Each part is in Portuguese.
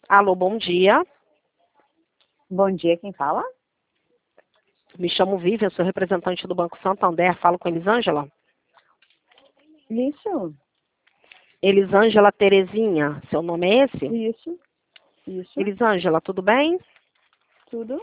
Alô, bom dia. Bom dia, quem fala? Me chamo Vivian, sou representante do Banco Santander. Falo com Elisângela. Isso, Elisângela Terezinha, seu nome é esse? isso, Elisângela, tudo bem? tudo.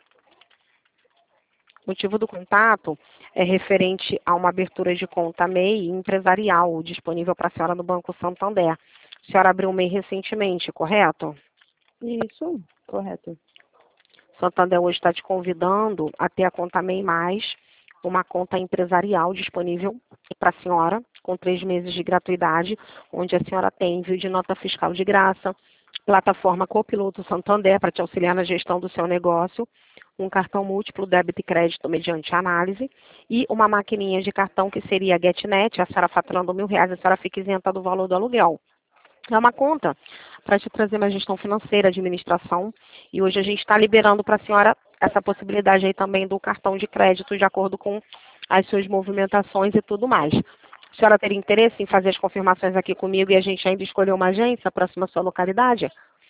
O motivo do contato é referente a uma abertura de conta MEI empresarial disponível para a senhora no Banco Santander. A senhora abriu um MEI recentemente, correto? Isso, correto. Santander hoje está te convidando a ter a conta MEI+, uma conta empresarial disponível para a senhora, com 3 meses de gratuidade, onde a senhora tem envio de nota fiscal de graça, plataforma Copiloto Santander para te auxiliar na gestão do seu negócio, um cartão múltiplo débito e crédito mediante análise e uma maquininha de cartão que seria a GetNet, a senhora faturando R$ 1.000, a senhora fica isenta do valor do aluguel. É uma conta para te trazer uma gestão financeira, administração, e hoje a gente está liberando para a senhora essa possibilidade aí também do cartão de crédito de acordo com as suas movimentações e tudo mais. A senhora teria interesse em fazer as confirmações aqui comigo e a gente ainda escolher uma agência próxima à sua localidade?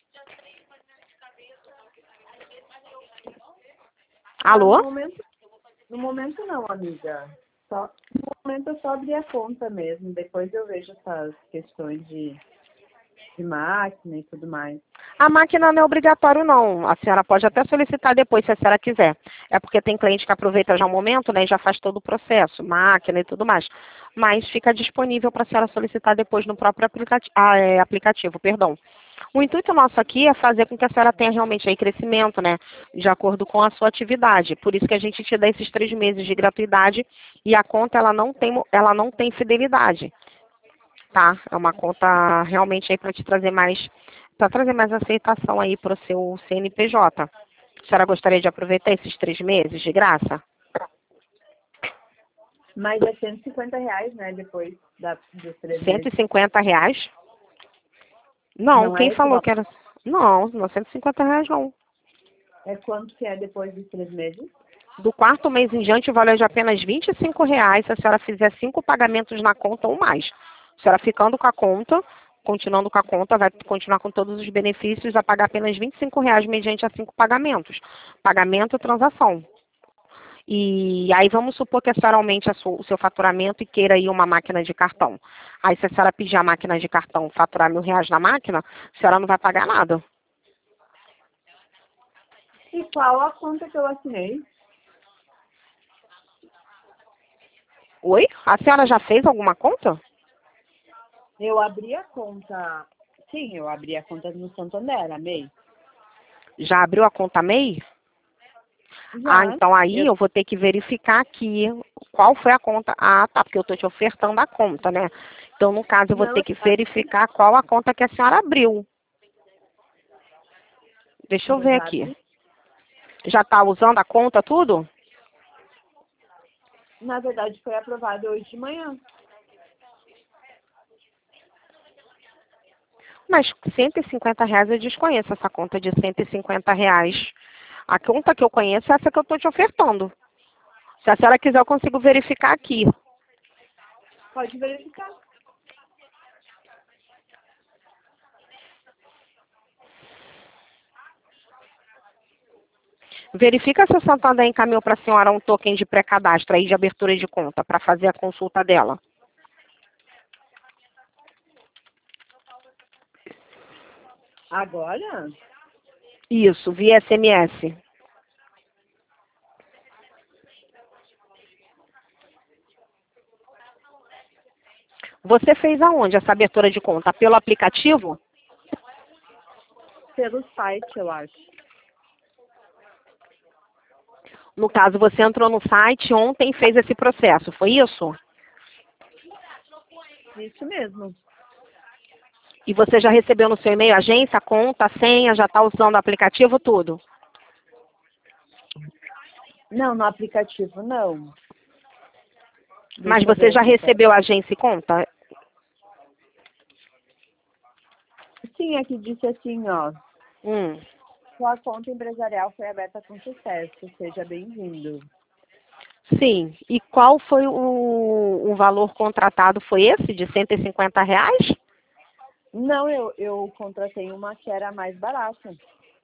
Alô? No momento não, amiga. No momento eu só abri a conta mesmo. Depois eu vejo essas questões de máquina e tudo mais. A máquina não é obrigatório, não. A senhora pode até solicitar depois, se a senhora quiser. É porque tem cliente que aproveita já o momento, né, e já faz todo o processo, máquina e tudo mais. Mas fica disponível para a senhora solicitar depois no próprio aplicativo, perdão. O intuito nosso aqui é fazer com que a senhora tenha realmente aí crescimento, né, de acordo com a sua atividade. Por isso que a gente te dá esses 3 meses de gratuidade e a conta ela não tem fidelidade, tá? É uma conta realmente aí para trazer mais aceitação aí para o seu CNPJ. A senhora gostaria de aproveitar esses 3 meses de graça? Mas é R$ 150, né? Depois dos 3 meses. R$ 150? Não, Não quem é esse falou valor? que era... Não, não é R$ 150 não. É quanto que é depois dos 3 meses? Do 4º mês em diante, o valor é de apenas R$ 25 se a senhora fizer 5 pagamentos na conta ou mais. A senhora ficando com a conta, continuando com a conta, vai continuar com todos os benefícios, vai pagar apenas R$ 25 mediante a 5 pagamentos. Pagamento e transação. E aí vamos supor que a senhora aumente o seu faturamento e queira aí uma máquina de cartão. Aí se a senhora pedir a máquina de cartão, faturar R$ 1.000 na máquina, a senhora não vai pagar nada. E qual a conta que eu assinei? Oi? A senhora já fez alguma conta? Eu abri a conta. Sim, eu abri a conta no Santander, amei. Já abriu a conta MEI? Ah, Já. então aí eu vou ter que verificar aqui qual foi a conta. Ah, tá, porque eu estou te ofertando a conta, né? Então, no caso, eu vou Não, ter que verificar qual a conta que a senhora abriu. Deixa eu eu ver já aqui. abri. Já está usando a conta tudo? Na verdade, foi aprovado hoje de manhã. Mas R$ 150 eu desconheço essa conta de R$ 150. A conta que eu conheço é essa que eu estou te ofertando. Se a senhora quiser, eu consigo verificar aqui. Pode verificar. Verifica se o Santander encaminhou para a senhora um token de pré-cadastro aí de abertura de conta para fazer a consulta dela. Agora? Isso, via SMS. Você fez aonde essa abertura de conta? Pelo aplicativo? Pelo site, eu acho. No caso, você entrou no site ontem e fez esse processo, foi isso? Isso mesmo. E você já recebeu no seu e-mail agência, conta, senha, já está usando o aplicativo, tudo? Não, no aplicativo não. Mas Deixa eu você ver já aqui. recebeu agência e conta? Sim, aqui disse assim, ó. Hum. Sua conta empresarial foi aberta com sucesso. Seja bem-vindo. Sim. E qual foi o valor contratado? Foi esse, de R$ 150? Não, eu contratei uma que era mais barata.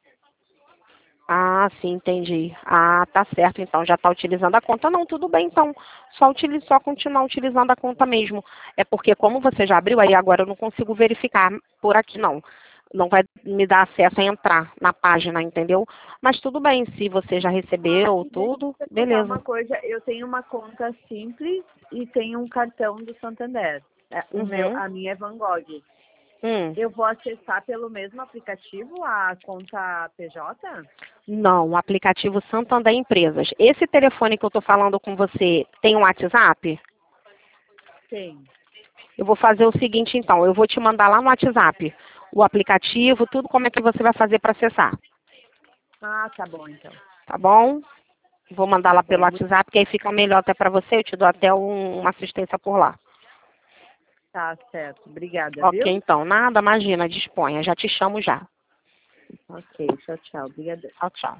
Ah, sim, entendi. Ah, tá certo, então já está utilizando a conta. Não, tudo bem, então. Só continuar utilizando a conta mesmo. É porque como você já abriu, aí agora eu não consigo verificar por aqui, não. Não vai me dar acesso a entrar na página, entendeu? Mas tudo bem, se você já recebeu E deixa tudo, eu te perguntar beleza. uma coisa. Eu tenho uma conta simples e tenho um cartão do Santander. Uhum. A minha é Van Gogh. Hum. Eu vou acessar pelo mesmo aplicativo a conta PJ? Não, o aplicativo Santander Empresas. Esse telefone que eu estou falando com você tem um WhatsApp? Tem. Eu vou fazer o seguinte, então. Eu vou te mandar lá no WhatsApp o aplicativo, tudo como é que você vai fazer para acessar. Ah, tá bom, então. Tá bom? Vou mandar Tá lá pelo bom. WhatsApp, que aí fica melhor até para você. Eu te dou até uma assistência por lá. Tá certo. Obrigada, Ok, viu? então. Nada, imagina, disponha. Já te chamo já. Ok, tchau, tchau. Obrigada. Tchau, tchau.